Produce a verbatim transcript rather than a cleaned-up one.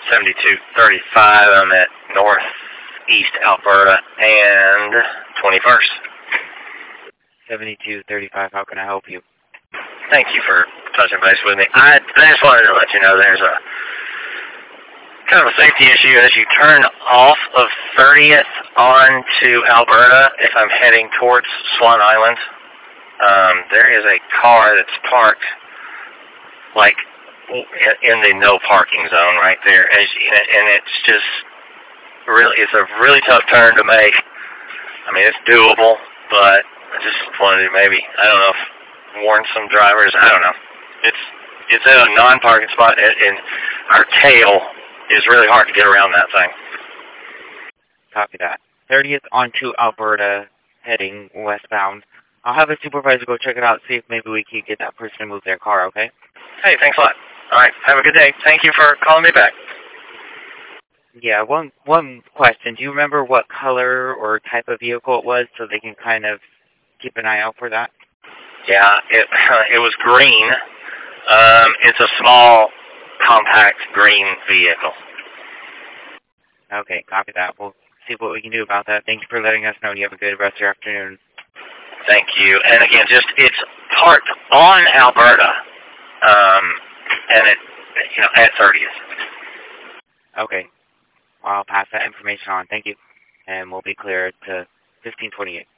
seventy-two thirty-five. I'm at Northeast Alberta and twenty-first. seventy-two thirty-five, how can I help you? Thank you for touching base with me. I, I just wanted to let you know there's a kind of a safety issue as you turn off of thirtieth onto Alberta if I'm heading towards Swan Island. Um, there is a car that's parked like in the no parking zone right there, as you, and it's just really, it's a really tough turn to make. I mean, it's doable, but I just wanted to maybe, I don't know, if warn some drivers. I don't know. It's it's at a non-parking spot, and, and our tail is really hard to get around that thing. Copy that. thirtieth onto Alberta, heading westbound. I'll have a supervisor go check it out, see if maybe we can get that person to move their car, okay? Hey, thanks a lot. All right, have a good day. Thank you for calling me back. Yeah, one one question. Do you remember what color or type of vehicle it was so they can kind of keep an eye out for that? Yeah, it it was green. Um, it's a small, compact green vehicle. Okay, copy that. We'll see what we can do about that. Thank you for letting us know, and you have a good rest of your afternoon. Thank you. And again, just it's parked on Alberta, um, and it, you know, at thirtieth. Okay. I'll pass that information on. Thank you. And we'll be clear to fifteen twenty-eight.